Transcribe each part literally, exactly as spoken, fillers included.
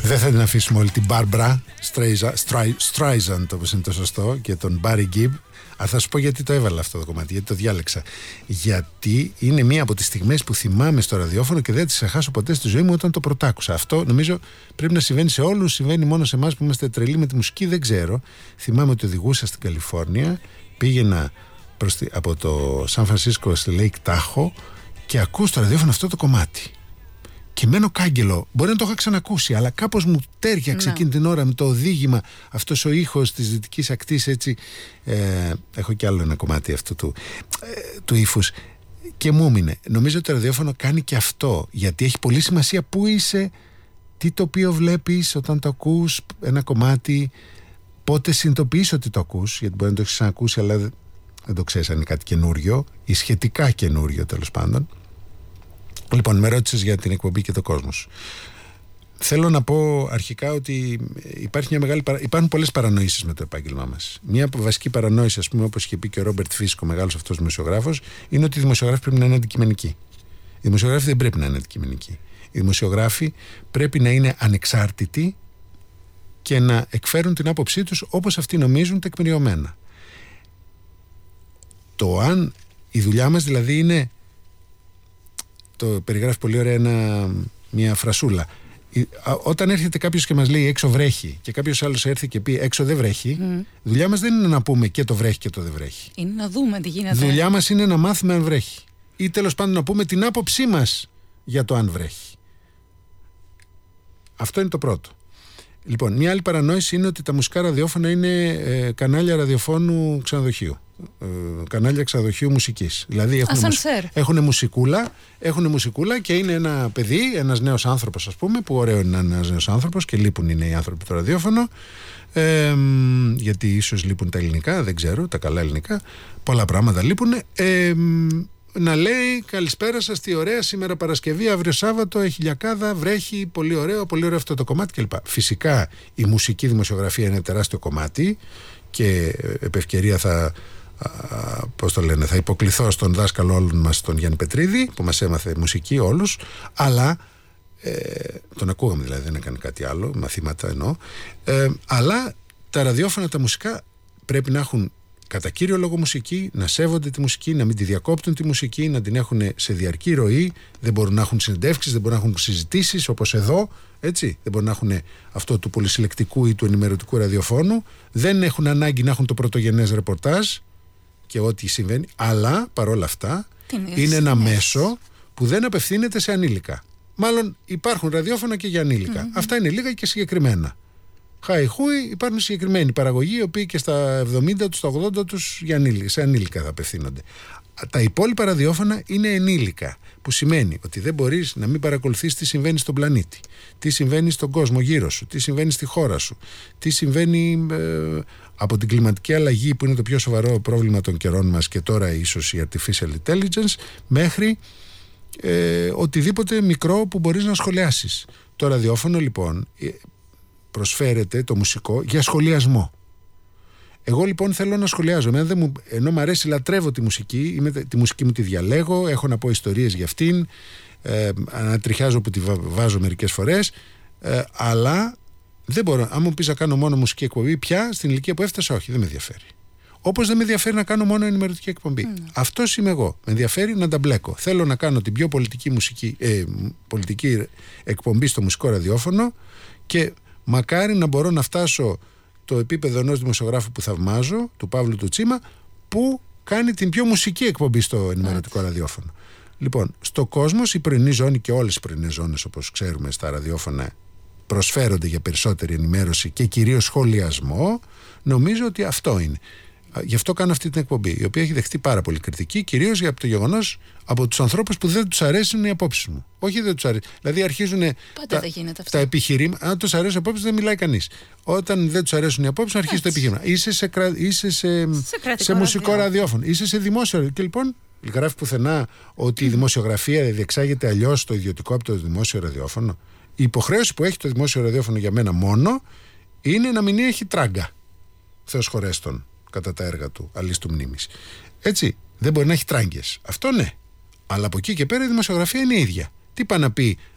Δεν θα την αφήσουμε όλη την Barbra Streisand, όπως είναι το σωστό, και τον Barry Gibb. Αλλά θα σου πω γιατί το έβαλα αυτό το κομμάτι, γιατί το διάλεξα. Γιατί είναι μία από τις στιγμές που θυμάμαι στο ραδιόφωνο και δεν τις ξεχάσω ποτέ στη ζωή μου όταν το πρωτάκουσα. Αυτό νομίζω πρέπει να συμβαίνει σε όλους, συμβαίνει μόνο σε εμάς που είμαστε τρελοί με τη μουσική, δεν ξέρω. Θυμάμαι ότι οδηγούσα στην Καλιφόρνια, πήγαινα προς τη, από το Σαν Φρανσίσκο στη Lake Tahoe και ακούω στο ραδιόφωνο αυτό το κομμάτι. Και μένω κάγκελο. Μπορεί να το είχα ξανακούσει, αλλά κάπως μου τέριαξε εκείνη την ώρα με το οδήγημα, αυτός ο ήχος της δυτικής ακτής, έτσι. Ε, έχω κι άλλο ένα κομμάτι αυτού του, ε, του ύφους. Και μου έμεινε. Νομίζω ότι το ραδιόφωνο κάνει και αυτό, γιατί έχει πολύ σημασία που είσαι, τι τοπίο βλέπεις όταν το ακούς ένα κομμάτι, πότε συνειδητοποιείς ότι το ακούς, γιατί μπορεί να το έχεις ξανακούσει, αλλά δεν το ξέρεις αν είναι κάτι καινούριο ή σχετικά καινούριο, τέλος πάντων. Λοιπόν, με ρώτησες για την εκπομπή και το κόσμος. Θέλω να πω αρχικά ότι υπάρχει μια μεγάλη παρα... υπάρχουν πολλές παρανοήσεις με το επάγγελμά μας. Μια βασική παρανόηση, ας πούμε, όπως είχε πει και ο Ρόμπερτ Φίσκο, μεγάλος αυτός δημοσιογράφος, είναι ότι οι δημοσιογράφοι πρέπει να είναι αντικειμενικοί. Οι δημοσιογράφοι δεν πρέπει να είναι αντικειμενικοί. Οι δημοσιογράφοι πρέπει να είναι ανεξάρτητοι και να εκφέρουν την άποψή τους όπως αυτοί νομίζουν, τεκμηριωμένα. Το αν η δουλειά μας δηλαδή είναι. Το περιγράφει πολύ ωραία ένα, μια φρασούλα. Όταν έρχεται κάποιος και μας λέει έξω βρέχει και κάποιος άλλος έρθει και πει έξω δεν βρέχει, mm. δουλειά μας δεν είναι να πούμε και το βρέχει και το δεν βρέχει. Είναι να δούμε τι γίνεται. Δουλειά μας είναι να μάθουμε αν βρέχει. Ή τέλος πάντων να πούμε την άποψή μας για το αν βρέχει. Αυτό είναι το πρώτο. Λοιπόν, μια άλλη παρανόηση είναι ότι τα μουσικά ραδιόφωνα είναι ε, κανάλια ραδιοφώνου ξενοδοχείου. Ε, κανάλια ξενοδοχείου μουσικής. Δηλαδή έχουν, μουσ... έχουν, μουσικούλα, έχουν μουσικούλα και είναι ένα παιδί, ένας νέος άνθρωπος, ας πούμε, που ωραίο είναι ένας νέος άνθρωπος και λείπουν οι νέοι άνθρωποι το ραδιόφωνο. Ε, γιατί ίσως λείπουν τα ελληνικά, δεν ξέρω, τα καλά ελληνικά. Πολλά πράγματα λείπουν. Ε, να λέει καλησπέρα σας, τι ωραία, σήμερα Παρασκευή, αύριο Σάββατο, έχει λιακάδα, βρέχει, πολύ ωραίο, πολύ ωραίο αυτό το κομμάτι κλπ. Φυσικά η μουσική δημοσιογραφία είναι τεράστιο κομμάτι και επ' ευκαιρία θα, α, πώς το λένε, θα υποκληθώ στον δάσκαλο όλων μας, τον Γιάννη Πετρίδη, που μας έμαθε μουσική όλους, αλλά ε, τον ακούγαμε δηλαδή, δεν έκανε κάτι άλλο, μαθήματα εννοώ, ε, αλλά τα ραδιόφωνα, τα μουσικά πρέπει να έχουν κατά κύριο λόγο μουσική, να σέβονται τη μουσική, να μην τη διακόπτουν τη μουσική, να την έχουν σε διαρκή ροή. Δεν μπορούν να έχουν συνεντεύξεις, δεν μπορούν να έχουν συζητήσεις όπως εδώ, έτσι. Δεν μπορούν να έχουν αυτό του πολυσυλλεκτικού ή του ενημερωτικού ραδιοφώνου. Δεν έχουν ανάγκη να έχουν το πρωτογενές ρεπορτάζ και ό,τι συμβαίνει. Αλλά παρόλα αυτά είναι ένα μέσο που δεν απευθύνεται σε ανήλικα. Μάλλον υπάρχουν ραδιόφωνα και για ανήλικα. Mm-hmm. Αυτά είναι λίγα και συγκεκριμένα. Χαϊχούι, υπάρχουν συγκεκριμένοι παραγωγοί οι οποίοι και στα εβδομήντα τους, στα ογδόντα τους για ανήλικα, σε ανήλικα θα απευθύνονται. Τα υπόλοιπα ραδιόφωνα είναι ενήλικα, που σημαίνει ότι δεν μπορείς να μην παρακολουθείς τι συμβαίνει στον πλανήτη, τι συμβαίνει στον κόσμο γύρω σου, τι συμβαίνει στη χώρα σου, τι συμβαίνει ε, από την κλιματική αλλαγή που είναι το πιο σοβαρό πρόβλημα των καιρών μας και τώρα ίσως η artificial intelligence, μέχρι ε, οτιδήποτε μικρό που μπορείς να σχολιάσεις. Το ραδιόφωνο λοιπόν προσφέρεται, το μουσικό, για σχολιασμό. Εγώ λοιπόν θέλω να σχολιάζω. Εμένα δεν μου, ενώ μου αρέσει, λατρεύω τη μουσική, είμαι, τη μουσική μου τη διαλέγω, έχω να πω ιστορίες για αυτήν, ε, ανατριχιάζω που τη βάζω μερικές φορές, ε, αλλά δεν μπορώ. Αν μου πεις να κάνω μόνο μουσική εκπομπή, πια στην ηλικία που έφτασα, όχι, δεν με ενδιαφέρει. Όπως δεν με ενδιαφέρει να κάνω μόνο ενημερωτική εκπομπή. Mm. Αυτός είμαι εγώ. Με ενδιαφέρει να τα μπλέκω. Θέλω να κάνω την πιο πολιτική, μουσική, ε, πολιτική εκπομπή στο μουσικό ραδιόφωνο και μακάρι να μπορώ να φτάσω το επίπεδο ενός δημοσιογράφου που θαυμάζω, του Παύλου του Τσίμα, που κάνει την πιο μουσική εκπομπή στο ενημερωτικό ραδιόφωνο. Λοιπόν, στο κόσμος η πρωινή ζώνη και όλες οι πρωινές ζώνες, όπως ξέρουμε, στα ραδιόφωνα προσφέρονται για περισσότερη ενημέρωση και κυρίως σχολιασμό. Νομίζω ότι αυτό είναι. Γι' αυτό κάνω αυτή την εκπομπή, η οποία έχει δεχτεί πάρα πολύ κριτική, κυρίως για το γεγονός από τους ανθρώπους που δεν τους αρέσουν οι απόψεις μου. Όχι, δεν τους αρέσουν. Δηλαδή αρχίζουν τα, τα επιχειρήματα. Αν τους αρέσουν οι απόψεις, δεν μιλάει κανείς. Όταν δεν τους αρέσουν οι απόψεις, αρχίζει το επιχείρημα. Είσαι σε, κρα... είσαι σε... σε, σε μουσικό ραδιόφωνο, είσαι σε δημόσιο. Και λοιπόν, γράφει πουθενά ότι η δημοσιογραφία διεξάγεται αλλιώς στο ιδιωτικό από το δημόσιο ραδιόφωνο. Η υποχρέωση που έχει το δημόσιο ραδιόφωνο για μένα μόνο είναι να μην έχει τράγκα. Θεός χωρέστον. Κατά τα έργα του, αλής του μνήμης. Έτσι, δεν μπορεί να έχει τράγκες. Αυτό ναι. Αλλά από εκεί και πέρα η δημοσιογραφία είναι η ίδια. Τι πάει να πει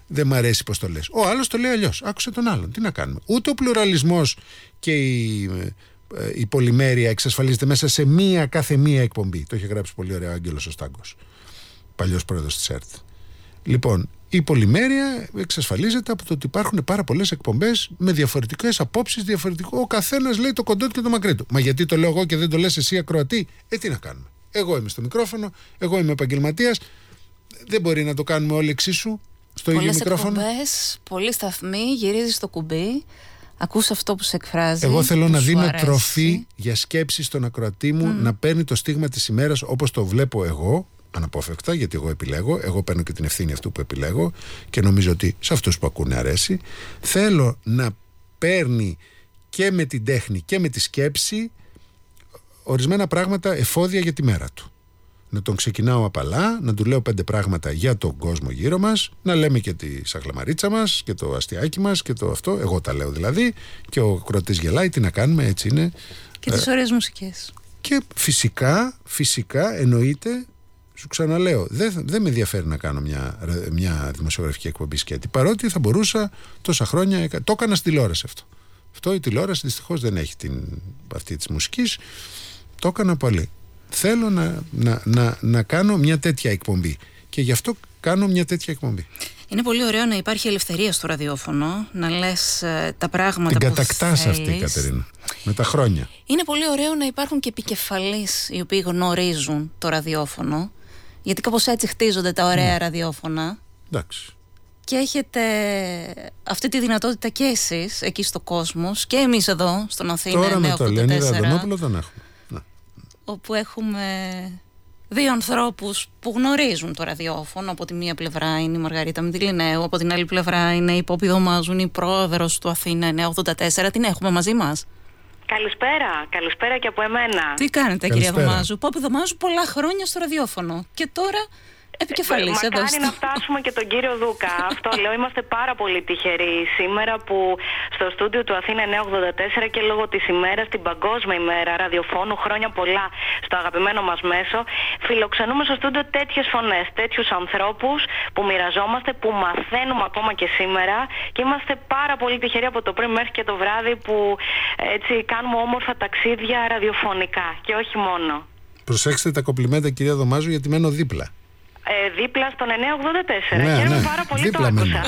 δεν μ' αρέσει πως το λες. Ο άλλος το λέει αλλιώς. Άκουσε τον άλλον. Τι να κάνουμε. Ούτε ο πλουραλισμός και η, η πολυμέρεια εξασφαλίζεται μέσα σε μία κάθε μία εκπομπή. Το είχε γράψει πολύ ωραία ο Άγγελος ο Στάγκος, παλιός πρόεδρος της ΕΡΤ. Λοιπόν, η πολυμέρεια εξασφαλίζεται από το ότι υπάρχουν πάρα πολλές εκπομπές με διαφορετικές απόψεις, διαφορετικό. Ο καθένας λέει το κοντό του και το μακρύ του. Μα γιατί το λέω εγώ και δεν το λες εσύ ακροατή? Ε, τι να κάνουμε. Εγώ είμαι στο μικρόφωνο, εγώ είμαι επαγγελματίας. Δεν μπορεί να το κάνουμε όλοι εξίσου στο ίδιο μικρόφωνο. Πολλές εκπομπές, πολλοί σταθμοί, γυρίζεις το κουμπί, ακούς αυτό που σε εκφράζει. Εγώ θέλω να δίνω αρέσει. τροφή για σκέψη στον ακροατή μου, mm. να παίρνει το στίγμα της ημέρας όπως το βλέπω εγώ, αναπόφευκτα, γιατί εγώ επιλέγω. Εγώ παίρνω και την ευθύνη αυτού που επιλέγω και νομίζω ότι σε αυτούς που ακούνε αρέσει. Θέλω να παίρνει και με την τέχνη και με τη σκέψη ορισμένα πράγματα εφόδια για τη μέρα του. Να τον ξεκινάω απαλά, να του λέω πέντε πράγματα για τον κόσμο γύρω μας, να λέμε και τη σαγλαμαρίτσα μας και το αστιάκι μας και το αυτό, εγώ τα λέω δηλαδή, και ο ακροατής γελάει, τι να κάνουμε, έτσι είναι. Και τις ωραίες μουσικές. Και φυσικά, φυσικά εννοείται, σου ξαναλέω, δεν, δεν με ενδιαφέρει να κάνω μια, μια δημοσιογραφική εκπομπή σκέτη, παρότι θα μπορούσα τόσα χρόνια, το έκανα στη τηλεόραση αυτό. Αυτό η τηλεόραση δυστυχώς δεν έχει την, αυτή της μουσικής, το έκανα πολύ. Θέλω να, να, να, να κάνω μια τέτοια εκπομπή και γι' αυτό κάνω μια τέτοια εκπομπή. Είναι πολύ ωραίο να υπάρχει ελευθερία στο ραδιόφωνο, να λες ε, τα πράγματα την που θέλεις. Την κατακτάς αυτή, Κατερίνα, με τα χρόνια. Είναι πολύ ωραίο να υπάρχουν και επικεφαλείς οι οποίοι γνωρίζουν το ραδιόφωνο, γιατί κάπως έτσι χτίζονται τα ωραία mm. ραδιόφωνα. Εντάξει. Και έχετε αυτή τη δυνατότητα και εσείς εκεί στο Κόσμος και εμείς εδώ στον Αθήνα. Τώρα με το Λεωνίδα Αντωνόπουλο τον έχουμε. Όπου έχουμε δύο ανθρώπους που γνωρίζουν το ραδιόφωνο. Από τη μία πλευρά είναι η Μαργαρίτα Μητυλινέου, από την άλλη πλευρά είναι η Πόπη Δωμάζου, η πρόεδρος του Αθήνα εννιακόσια ογδόντα τέσσερα. Την έχουμε μαζί μας. Καλησπέρα, καλησπέρα και από εμένα. Τι κάνετε, καλησπέρα, κυρία Δωμάζου? Πόπη Δωμάζου, πολλά χρόνια στο ραδιόφωνο και τώρα επικεφαλής. Μακάρι στο... να φτάσουμε και τον κύριο Δούκα. Αυτό λέω, είμαστε πάρα πολύ τυχεροί σήμερα που στο στούντιο του Αθήνα εννιακόσια ογδόντα τέσσερα και λόγω της ημέρας, την Παγκόσμια ημέρα ραδιοφώνου, χρόνια πολλά στο αγαπημένο μας μέσο, φιλοξενούμε στο στούντιο τέτοιες φωνές, τέτοιους ανθρώπους που μοιραζόμαστε, που μαθαίνουμε ακόμα και σήμερα και είμαστε πάρα πολύ τυχεροί από το πρωί μέχρι και το βράδυ που έτσι κάνουμε όμορφα ταξίδια ραδιοφωνικά και όχι μόνο. Προσέξτε τα κομπλιμέντα, κυρία Δωμάζου, γιατί μένω δίπλα. Ε, δίπλα στον εννιακόσια ογδόντα τέσσερα. Ναι, Χαίρομαι ναι. πάρα πολύ, δίπλα το άκουσα.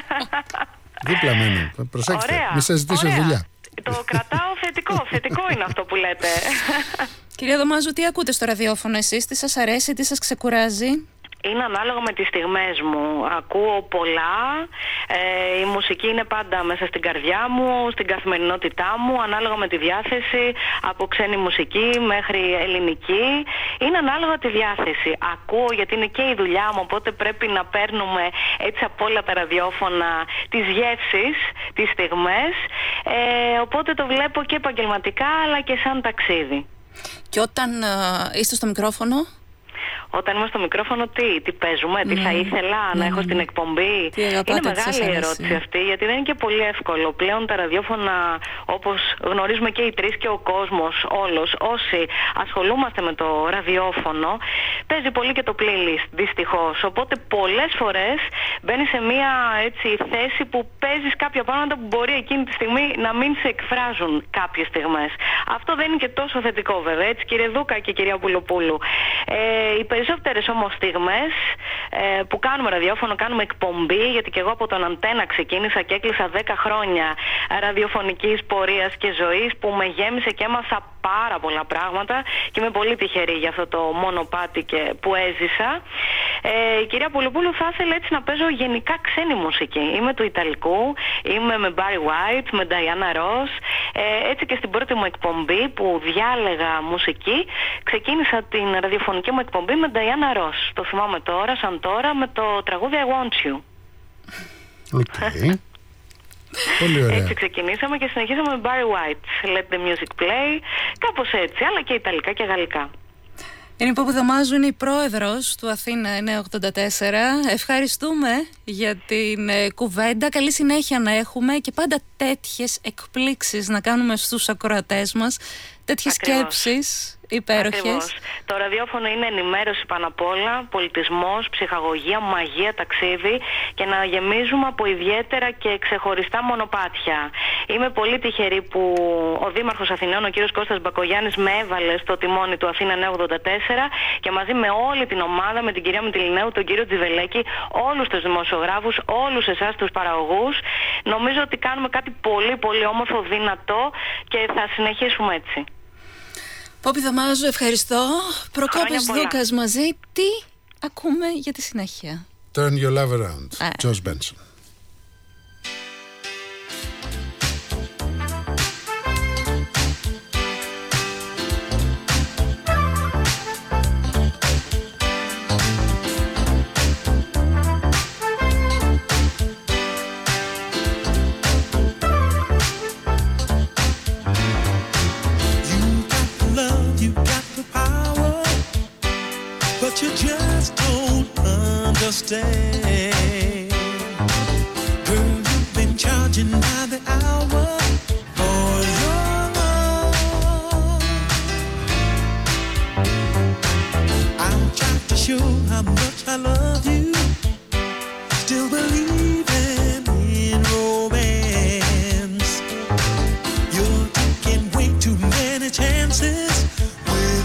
Δίπλα μένω. Προσέξτε, ωραία, μη σας ζητήσω ωραία. δουλειά. Το κρατάω θετικό, θετικό είναι αυτό που λέτε. Κυρία Δωμάζου, τι ακούτε στο ραδιόφωνο εσείς, τι σας αρέσει, τι σας ξεκουράζει? Είναι ανάλογα με τις στιγμές μου. Ακούω πολλά. Ε, η μουσική είναι πάντα μέσα στην καρδιά μου, στην καθημερινότητά μου, ανάλογα με τη διάθεση, από ξένη μουσική μέχρι ελληνική. Είναι ανάλογα τη διάθεση. Ακούω γιατί είναι και η δουλειά μου, οπότε πρέπει να παίρνουμε έτσι από όλα τα ραδιόφωνα τις γεύσεις, τις στιγμές. Ε, οπότε το βλέπω και επαγγελματικά αλλά και σαν ταξίδι. Και όταν ε, είστε στο μικρόφωνο? Όταν είμαι στο μικρόφωνο, τι, τι παίζουμε, τι mm. θα ήθελα mm. να έχω στην εκπομπή. Είναι μεγάλη η ερώτηση αυτή, γιατί δεν είναι και πολύ εύκολο. Πλέον τα ραδιόφωνα, όπως γνωρίζουμε και οι τρεις και ο κόσμος όλος, όσοι ασχολούμαστε με το ραδιόφωνο, παίζει πολύ και το playlist, δυστυχώς. Οπότε πολλές φορές μπαίνεις σε μια έτσι, θέση που παίζεις κάποια πράγματα που μπορεί εκείνη τη στιγμή να μην σε εκφράζουν κάποιες στιγμές. Αυτό δεν είναι και τόσο θετικό, βέβαια, έτσι, κύριε Δούκα και κυρία Πουλοπούλου. Ε, οι περισσότερες όμως στιγμές ε, που κάνουμε ραδιόφωνο, κάνουμε εκπομπή, γιατί και εγώ από τον Αντένα ξεκίνησα και έκλεισα δέκα χρόνια ραδιοφωνικής πορείας και ζωής που με γέμισε και έμαθα πάρα πολλά πράγματα και είμαι πολύ τυχερή για αυτό το μονοπάτι και που έζησα. Ε, η κυρία Πουλοπούλου θα ήθελε έτσι να παίζω γενικά ξένη μουσική. Είμαι του Ιταλικού, είμαι με Barry White, με Diana Ross. Ε, έτσι και στην πρώτη μου εκπομπή που διάλεγα μουσική, ξεκίνησα την ραδιοφωνική μου εκπομπή με Diana Ross. Το θυμάμαι τώρα, σαν τώρα, με το τραγούδι I Want You. Okay. Πολύ ωραία. Έτσι ξεκινήσαμε και συνεχίσαμε με Barry White, Let the Music Play, κάπως έτσι, αλλά και ιταλικά και γαλλικά. Είναι η Πόπη Δωμάζου, είναι η πρόεδρος του Αθήνα εννιακόσια ογδόντα τέσσερα. Ευχαριστούμε για την ε, κουβέντα. Καλή συνέχεια να έχουμε και πάντα τέτοιες εκπλήξεις να κάνουμε στους ακροατές μας. Τέτοιες σκέψεις υπέροχες. Ακριβώς. Το ραδιόφωνο είναι ενημέρωση πάνω απ' όλα, πολιτισμός, ψυχαγωγία, μαγεία, ταξίδι και να γεμίζουμε από ιδιαίτερα και ξεχωριστά μονοπάτια. Είμαι πολύ τυχερή που ο Δήμαρχος Αθηναίων, ο κύριος Κώστας Μπακογιάννης, με έβαλε στο τιμόνι του Αθήνα Νέα ογδόντα τέσσερα και μαζί με όλη την ομάδα, με την κυρία Μητυλινέου, τον κύριο Τζιβελέκη, όλους τους δημοσιογράφους, όλους εσάς τους παραγωγούς, νομίζω ότι κάνουμε κάτι πολύ πολύ όμορφο, δυνατό και θα συνεχίσουμε έτσι. Πόπη Δαμάζου, ευχαριστώ. Προκόπης Δούκας μαζί. Τι ακούμε για τη συνέχεια? Turn Your Love Around, ε. George Benson. You just don't understand. Girl, you've been charging by the hour for your love. I'm trying to show how much I love you. Still believing in romance. You're taking way too many chances with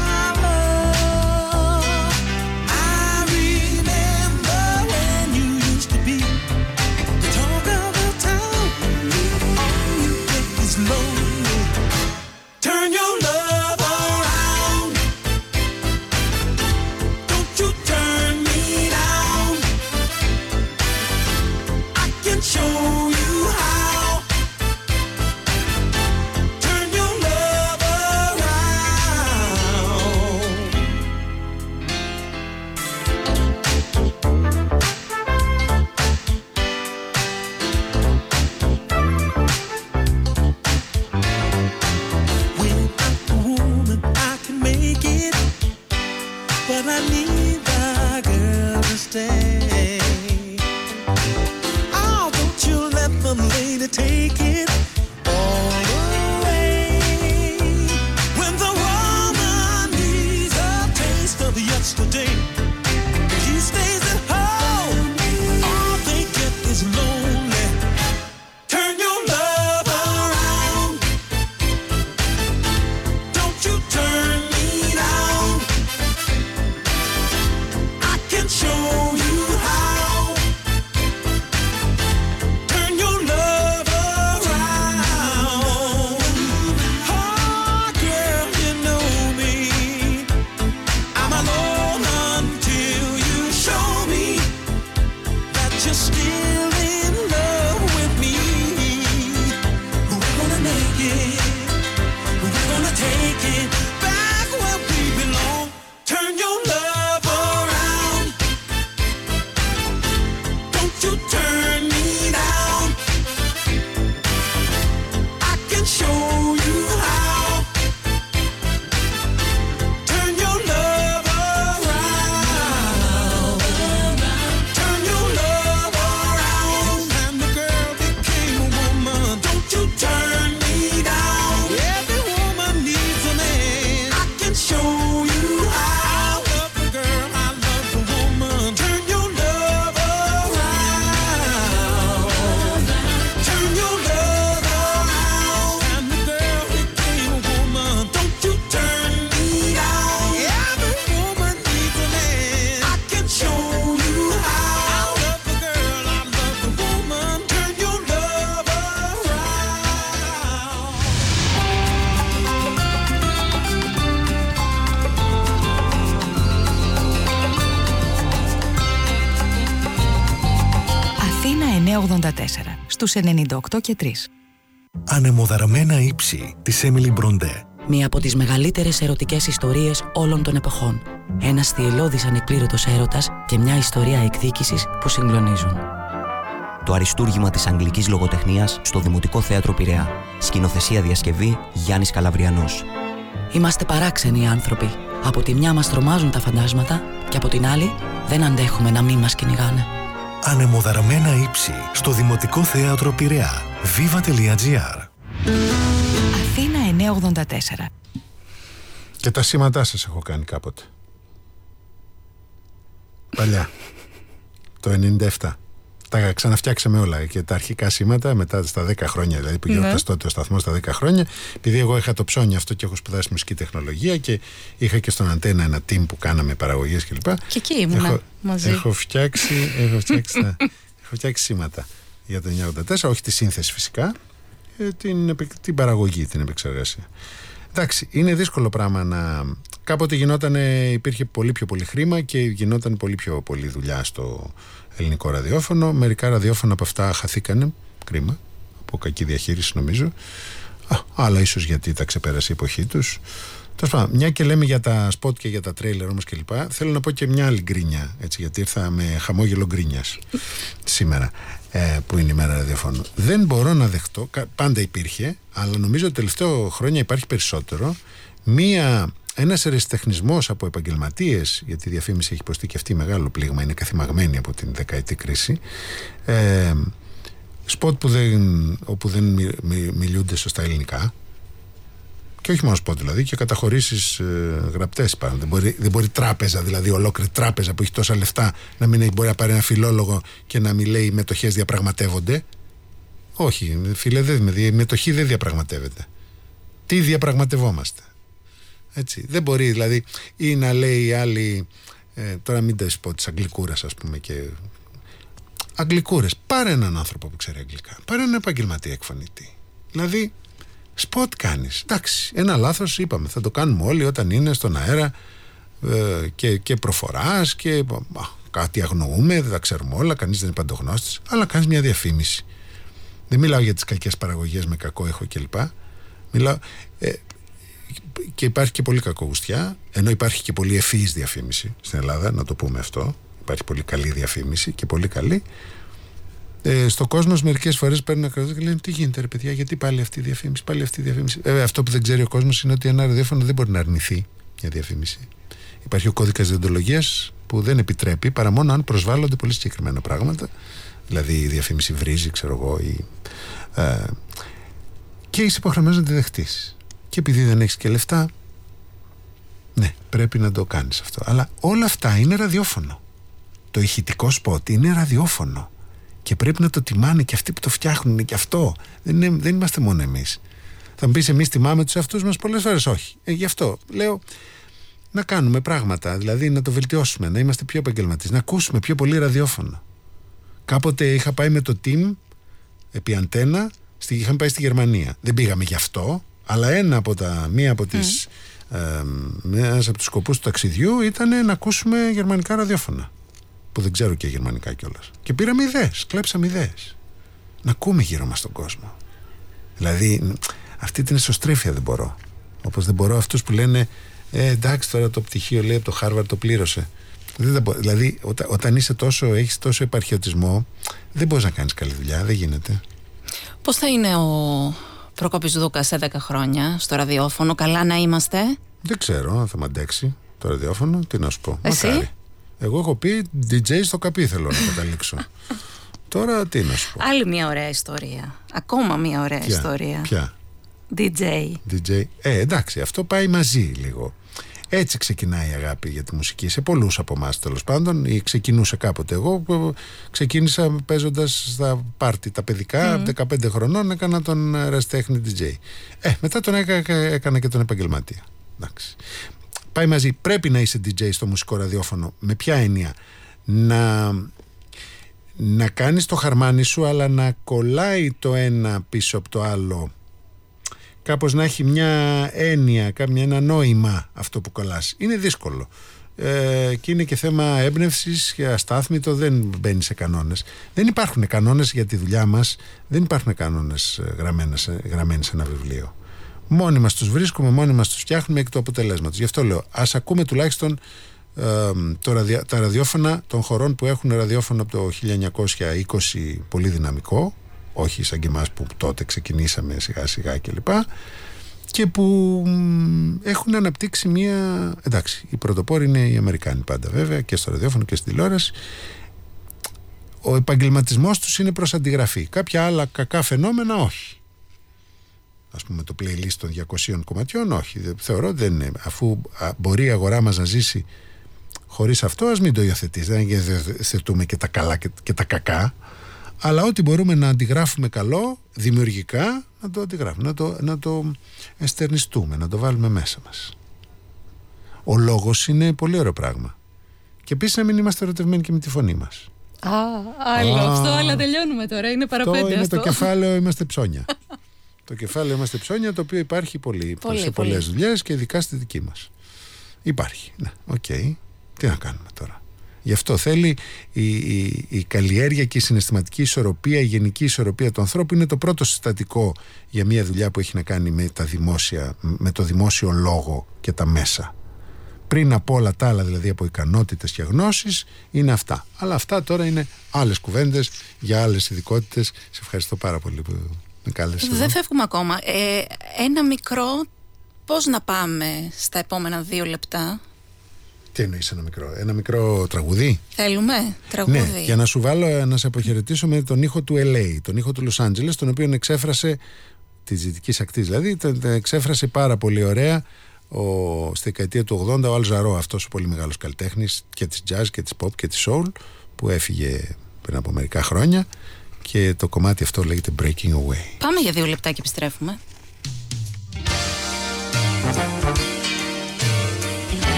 ογδόντα τέσσερα, στους ενενήντα οκτώ και τρία. Ανεμοδαρμένα ύψη της Έμιλι Μπροντέ. Μία από τις μεγαλύτερες ερωτικές ιστορίες όλων των εποχών. Ένας θυελλώδης ανεκπλήρωτος έρωτας και μια ιστορία εκδίκησης που συγκλονίζουν. Το αριστούργημα της αγγλικής λογοτεχνίας στο Δημοτικό Θέατρο Πειραιά. Σκηνοθεσία διασκευή Γιάννης Καλαβριανός. Είμαστε παράξενοι άνθρωποι. Από τη μια μας τρομάζουν τα φαντάσματα και από την άλλη δεν αντέχουμε να μην μας κυνηγάνε. Ανεμοδαρμένα ύψη στο Δημοτικό Θέατρο Πειραιά. βίβα τελεία τζι άρ. Αθήνα εννιακόσια ογδόντα τέσσερα. Και τα σήματά σας έχω κάνει κάποτε. Παλιά. Το ενενήντα επτά. Τα ξαναφτιάξαμε όλα και τα αρχικά σήματα μετά στα δέκα χρόνια, δηλαδή που γιόρτασε τότε ο σταθμός στα δέκα χρόνια. Επειδή εγώ είχα το ψώνι αυτό και έχω σπουδάσει μουσική τεχνολογία και είχα και στον Αντένα ένα team που κάναμε παραγωγές κλπ. Και, και εκεί ήμουνα έχω, μαζί. Έχω φτιάξει, έχω, φτιάξει, έχω φτιάξει σήματα για το εννιακόσια ογδόντα τέσσερα, όχι τη σύνθεση φυσικά, την, την παραγωγή, την επεξεργασία. Εντάξει, είναι δύσκολο πράγμα να. Κάποτε γινόταν, υπήρχε πολύ πιο πολύ χρήμα και γινόταν πολύ πιο πολύ δουλειά στο ελληνικό ραδιόφωνο. Μερικά ραδιόφωνα από αυτά χαθήκανε. Κρίμα. Από κακή διαχείριση νομίζω. Α, άλλα ίσως γιατί τα ξεπέρασε η εποχή τους. Τέλος πάντων, μια και λέμε για τα σποτ και για τα τρέιλερ όμως κλπ. Θέλω να πω και μια άλλη γκρίνια. Έτσι, γιατί ήρθα με χαμόγελο γκρίνιας σήμερα, ε, που είναι η μέρα ραδιοφώνου. Δεν μπορώ να δεχτώ, πάντα υπήρχε, αλλά νομίζω ότι τελευταίο χρόνια υπάρχει περισσότερο, μια. Ένας ερασιτεχνισμός από επαγγελματίες, γιατί η διαφήμιση έχει υποστεί και αυτή μεγάλο πλήγμα, είναι καθημαγμένη από την δεκαετή κρίση. Ε, σποτ που δεν, όπου δεν μι, μι, μιλούνται σωστά ελληνικά. Και όχι μόνο σποτ δηλαδή, και καταχωρήσεις ε, γραπτές υπάρχουν. Δεν μπορεί, δεν μπορεί τράπεζα, δηλαδή ολόκληρη τράπεζα που έχει τόσα λεφτά, να μην μπορεί να πάρει ένα φιλόλογο και να μην λέει οι μετοχές διαπραγματεύονται. Όχι, φίλε, δεν, η μετοχή δεν διαπραγματεύεται. Τι διαπραγματευόμαστε? Έτσι, δεν μπορεί δηλαδή, ή να λέει οι άλλοι, ε, τώρα μην τα πω της αγγλικούρας ας πούμε, και αγγλικούρες, πάρε έναν άνθρωπο που ξέρει αγγλικά, πάρε έναν επαγγελματία εκφωνητή, δηλαδή σποτ κάνεις, εντάξει, ένα λάθος είπαμε, θα το κάνουμε όλοι όταν είναι στον αέρα, ε, και, και προφοράς και α, κάτι αγνοούμε, δεν τα ξέρουμε όλα, κανείς δεν είναι παντογνώστης, αλλά κάνεις μια διαφήμιση. Δεν μιλάω για τις κακές παραγωγές με κακό ήχο κλπ. Μιλάω, ε, και υπάρχει και πολύ κακογουστιά, ενώ υπάρχει και πολύ ευφυής διαφήμιση στην Ελλάδα, να το πούμε αυτό. Υπάρχει πολύ καλή διαφήμιση και πολύ καλή. Ε, στο κόσμο μερικές φορές παίρνουν ένα κρατό και λένε τι γίνεται ρε παιδιά, γιατί πάλι αυτή η διαφήμιση, πάλι αυτή η διαφήμιση. Βέβαια, αυτό που δεν ξέρει ο κόσμος είναι ότι ένα ραδιόφωνο δεν μπορεί να αρνηθεί μια διαφήμιση. Υπάρχει ο κώδικας διοντολογίας που δεν επιτρέπει παρά μόνο αν προσβάλλονται πολύ συγκεκριμένα πράγματα. Δηλαδή η διαφήμιση βρίζει, ξέρω εγώ, ή, ε, και είσαι υποχρεωμένος να τη δεχτείς. Και επειδή δεν έχεις και λεφτά, ναι, πρέπει να το κάνεις αυτό. Αλλά όλα αυτά είναι ραδιόφωνο. Το ηχητικό σποτ είναι ραδιόφωνο. Και πρέπει να το τιμάνε και αυτοί που το φτιάχνουν και αυτό. Δεν, είναι, δεν είμαστε μόνο εμείς. Θα μου πεις, εμείς τιμάμε τους εαυτούς μας πολλές φορές? Όχι. Ε, γι' αυτό λέω να κάνουμε πράγματα, δηλαδή να το βελτιώσουμε, να είμαστε πιο επαγγελματίες, να ακούσουμε πιο πολύ ραδιόφωνο. Κάποτε είχα πάει με το team επί αντένα, στη, είχαμε πάει στη Γερμανία. Δεν πήγαμε γι' αυτό. Αλλά ένα από τα, μία από τις, mm. ε, ένας από τους σκοπούς του ταξιδιού ήταν να ακούσουμε γερμανικά ραδιόφωνα. Που δεν ξέρω και γερμανικά κιόλας. Και πήραμε ιδέες, κλέψαμε ιδέες. Να ακούμε γύρω μας τον κόσμο. Δηλαδή, αυτή την εσωστρέφεια δεν μπορώ. Όπως δεν μπορώ αυτούς που λένε, ε, εντάξει τώρα το πτυχίο λέει από το Χάρβαρντ το πλήρωσε. Δεν μπορώ. Δηλαδή, όταν, όταν είσαι τόσο, έχεις τόσο επαρχιωτισμό, δεν μπορείς να κάνεις καλή δουλειά, δεν γίνεται. Πώς θα είναι ο Προκόπης Δούκας σε δέκα χρόνια στο ραδιόφωνο, καλά να είμαστε? Δεν ξέρω αν θα μ' αντέξει το ραδιόφωνο, τι να σου πω. Εσύ? Μακάρι. Εγώ έχω πει ντι τζέι στο καπί θέλω να καταλήξω. Τώρα τι να σου πω. Άλλη μια ωραία ιστορία. Ακόμα μια ωραία Ποια? ιστορία. Ποια? ντι τζέι. ντι τζέι. Ε, εντάξει, αυτό πάει μαζί λίγο. Έτσι ξεκινάει η αγάπη για τη μουσική σε πολλούς από εμάς τέλος πάντων, ή ξεκινούσε κάποτε. Εγώ ξεκίνησα παίζοντας στα πάρτι τα παιδικά, mm. δεκαπέντε χρονών έκανα τον ερασιτέχνη ντι τζέι. Ε, μετά τον έκα, έκανα και τον επαγγελματία. Εντάξει. Πάει μαζί. Πρέπει να είσαι ντι τζέι στο μουσικό ραδιόφωνο. Με ποια έννοια? Να, να κάνεις το χαρμάνι σου, αλλά να κολλάει το ένα πίσω από το άλλο. Κάπως να έχει μια έννοια, ένα νόημα αυτό που κολλάς. Είναι δύσκολο. Ε, και είναι και θέμα έμπνευσης και αστάθμητο, δεν μπαίνει σε κανόνες. Δεν υπάρχουν κανόνες για τη δουλειά μας, δεν υπάρχουν κανόνες γραμμένοι σε ένα βιβλίο. Μόνοι μας τους βρίσκουμε, μόνοι μας τους φτιάχνουμε εκ του αποτελέσματος. Γι' αυτό λέω, ας ακούμε τουλάχιστον ε, το ραδια, τα ραδιόφωνα των χωρών που έχουν ραδιόφωνο από το χίλια εννιακόσια είκοσι πολύ δυναμικό, όχι σαν και εμάς που τότε ξεκινήσαμε σιγά σιγά κλπ. Και που έχουν αναπτύξει μια... Εντάξει, οι πρωτοπόροι είναι οι Αμερικάνοι πάντα βέβαια, και στο ραδιόφωνο και στην τηλεόραση. Ο επαγγελματισμός τους είναι προς αντιγραφή. Κάποια άλλα κακά φαινόμενα όχι. ας πούμε το playlist των διακοσίων κομματιών, όχι, θεωρώ ότι δεν είναι. Αφού μπορεί η αγορά μας να ζήσει χωρίς αυτό, ας μην το υιοθετείς. Δεν υιοθετούμε και τα καλά και, και τα κακά, αλλά ό,τι μπορούμε να αντιγράφουμε καλό, δημιουργικά, να το αντιγράφουμε, να το, να το εστερνιστούμε, να το βάλουμε μέσα μας. Ο λόγος είναι πολύ ωραίο πράγμα. Και επίσης να μην είμαστε ερωτευμένοι και με τη φωνή μας. Α, άλλο Α, αυτό, αλλά τελειώνουμε τώρα, είναι παραπέντε αυτό. Είναι το κεφάλαιο είμαστε ψώνια. Το κεφάλαιο είμαστε ψώνια, το οποίο υπάρχει πολύ, πολύ, σε πολλές πολύ. δουλειές και ειδικά στη δική μας. Υπάρχει, ναι, οκ. Okay. Τι να κάνουμε τώρα. Γι' αυτό θέλει η, η, η καλλιέργεια και η συναισθηματική ισορροπία, η γενική ισορροπία του ανθρώπου είναι το πρώτο συστατικό για μια δουλειά που έχει να κάνει με, τα δημόσια, με το δημόσιο λόγο και τα μέσα. Πριν από όλα τα άλλα, δηλαδή από ικανότητες και γνώσεις, είναι αυτά. Αλλά αυτά τώρα είναι άλλες κουβέντες για άλλες ειδικότητες. Σε ευχαριστώ πάρα πολύ που με κάλεσες. Δεν φεύγουμε ακόμα. Ε, ένα μικρό, πώς να πάμε στα επόμενα δύο λεπτά. Τι εννοείς ένα μικρό, ένα μικρό τραγουδί? Θέλουμε τραγούδι. Ναι, για να σου βάλω, να σε αποχαιρετήσω με τον ήχο του ελ έι, τον ήχο του Λος Άντζελες, τον οποίο εξέφρασε, της Δυτικής Ακτής δηλαδή, τον εξέφρασε πάρα πολύ ωραία ο, στη δεκαετία του ογδόντα ο Αλ Ζαρό, αυτός ο πολύ μεγάλος καλλιτέχνης και της jazz και της pop και της soul, που έφυγε πριν από μερικά χρόνια, και το κομμάτι αυτό λέγεται Breaking Away. Πάμε για δύο λεπτά και επιστρέφουμε.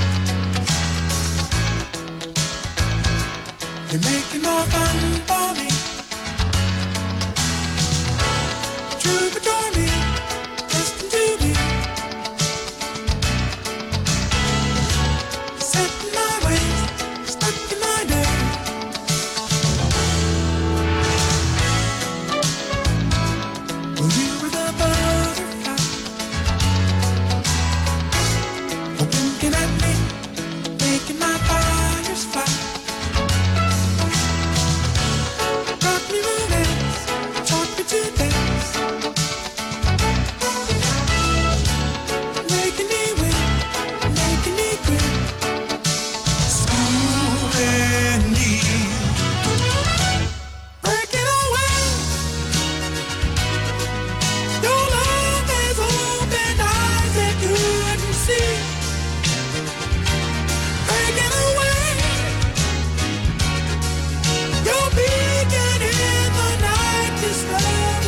You're making more fun for me.